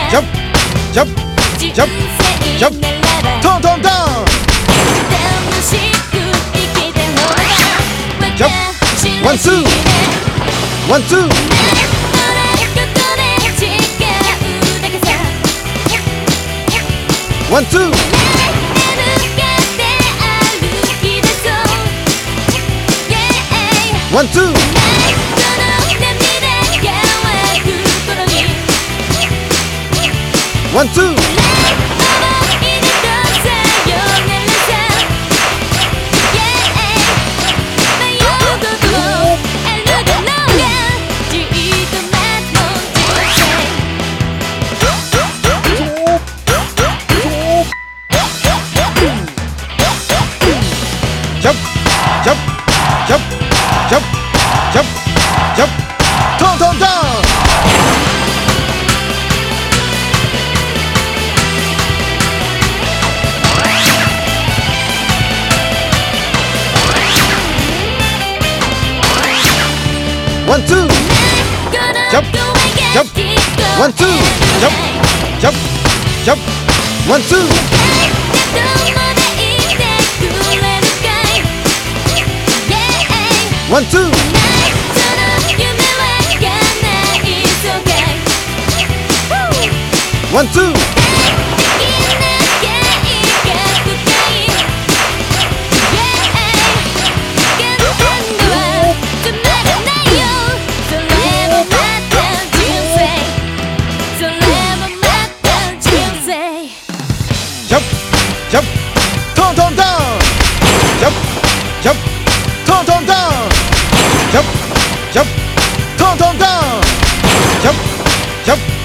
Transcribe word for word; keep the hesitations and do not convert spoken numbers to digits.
ジャンプジャンプジャンプジャンプトントントンジャンプワンツーワンツーワンツーワンツーワンツージャンプジャンプジャンプジャンプジャンプジャンプトントントンワンツージャンプジャンプワンツージャンプジャンプジャンプワンツーワンツーワンツージャンプジャンプトントントンジャンプジャンプトントントンジャンプジャンプトントントンジャンプジャンプ